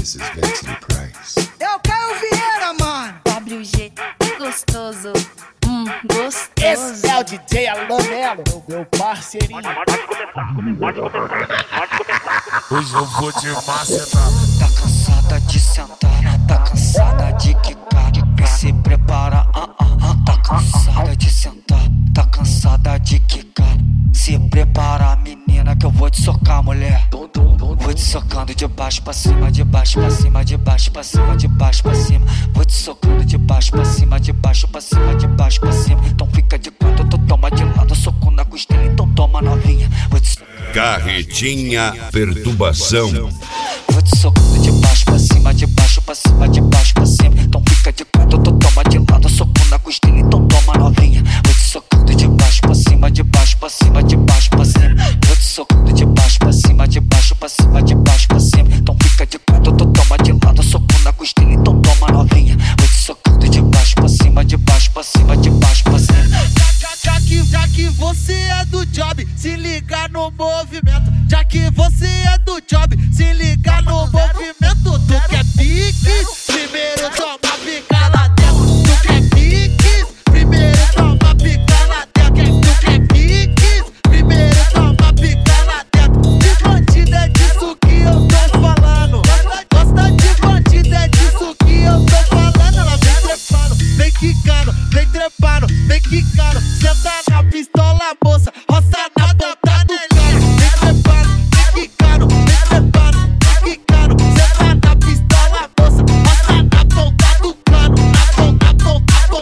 This is Vincent Price. É o Caio Vieira, mano. WG, gostoso. Gostoso. Esse é o DJ Alan Melo, meu parceirinho. Hoje eu vou te macetar. Tá cansada de sentar, tá cansada de quicar, se prepara, tá cansada de sentar, tá cansada de quicar, se prepara, menina, que eu vou te socar, mulher. Vou te socando de baixo pra cima, de baixo pra cima, de baixo pra cima, de baixo pra cima. Vou te socando de baixo pra cima, de baixo pra cima, de baixo pra cima. Então fica de canto, tu toma de lado, soco na costela, então toma novinha. Vou te... Carretinha Perturbação. Vou te socando de baixo pra cima, de baixo pra cima, de baixo pra cima. Então fica de canto, tu toma de lado, soco na costela, então toma novinha. Vou te socando de baixo pra cima, de baixo pra cima, de baixo pra cima. Vou te socando de baixo pra cima, de baixo pra cima, de baixo pra cima. Então fica de canto, tu toma de lado, soco na costela, então toma novinha. Vou te socando de baixo pra cima, de baixo pra cima, de baixo pra cima. Já que você é do job, se liga no movimento. Já que você é do job, se liga no movimento. Tu quer pique? Primeiro toma pica lá dentro. Tu quer pique? Primeiro toma pica lá dentro. Tu quer pique? Primeiro toma pica lá dentro. De bandido é disso que eu tô falando. Gosta de bandido é disso que eu tô falando. Ela vem trepando, vem quicando, vem trepando, vem quicando. Senta na pistola, moça, roça na ponta do cano. Vem trepando, vem quicando, vem trepando, vem quicando. Senta na pistola, moça, roça na ponta do cano. Na ponta da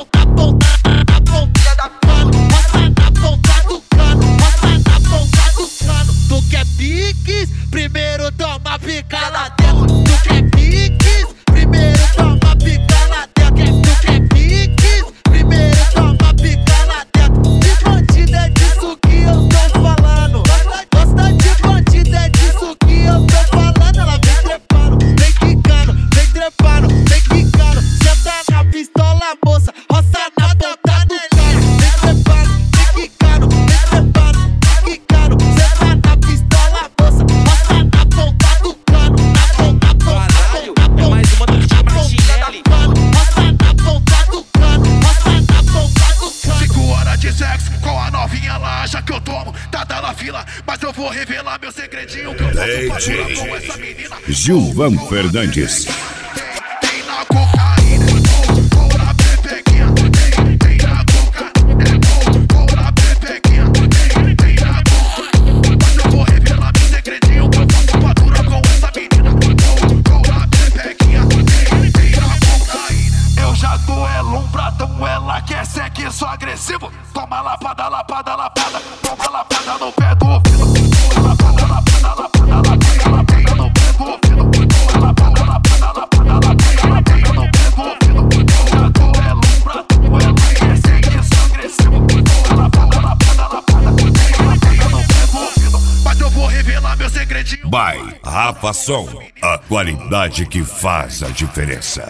cano. Roça na ponta do cano, roça na ponta do cano. Tu quer piques? Primeiro toma pica lá dentro. Tu quer piques? Primeiro toma pica lá dentro. Tu quer piques? Primeiro toma pica lá dentro. De bandido é disso que eu tô falando. Gosta de bandido é disso que eu tô falando. Ela vem trepando, vem quicando, vem trepando, vem quicando. Senta na pistola, moça, roça na ponta do cano. Vem trepando, vem quicando, vem trepando, vem quicando. Senta na pistola, moça, roça na ponta do cano. Na ponta, caralho, é mais uma do DJ Martinelli. roça na ponta do cano, roça na ponta do cano. 5 horas de sexo com a novinha lá, acha que eu tomo, tá dando a fila, mas eu vou revelar meu segredinho que eu posso fazer com essa menina. Gilvan Fernandes. Tem na cocaína, ou na pepequinha. Tem na coca, ou na pepequinha. Tem na coca, mas eu vou revelar meu segredinho que eu faço fatura com essa menina. Ou na pepequinha. Tem na cocaína. Eu já duelo um pratão, ela quer sexo agressivo. Toma lapada, lapada, lapada. Toma lapada no pé do ouvido. Lapada, lapada, lapada, lapada, lapada no pé do ouvido. Lapada, lapada, lapada, lapada, lapada no pé do ouvido. Já duelo um pratão, ela quer sexo agressivo. Lapada, lapada, lapada, lapada no pé do ouvido. Mas eu vou revelar meu segredinho. By Rafa Som, a qualidade que faz a diferença.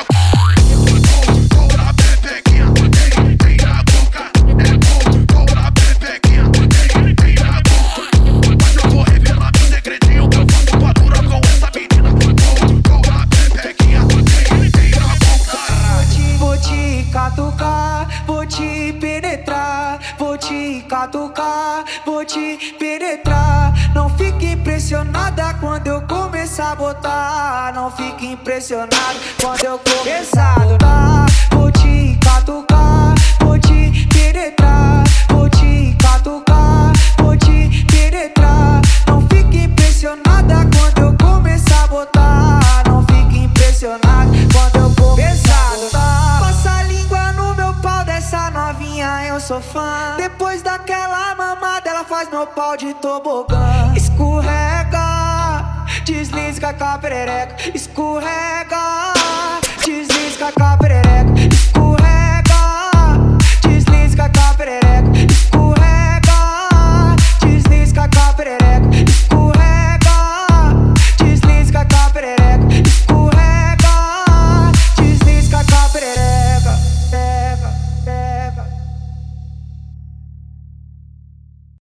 Vou te catucar, vou te penetrar, vou te catucar, vou te penetrar. Não fique impressionada quando eu começar a botar. Não fique impressionado quando eu começar a botar. Vou te catucar, vou te penetrar, vou te catucar, vou te penetrar. Não fique impressionada quando eu começar a botar. Não fique impressionado quando eu começar a botar. Passa a língua no meu pau dessa novinha, eu sou fã. Depois daquela mamada, ela faz meu pau de tobogã. Escorrega, desliza com a perereca. Escorrega, desliza com a perereca.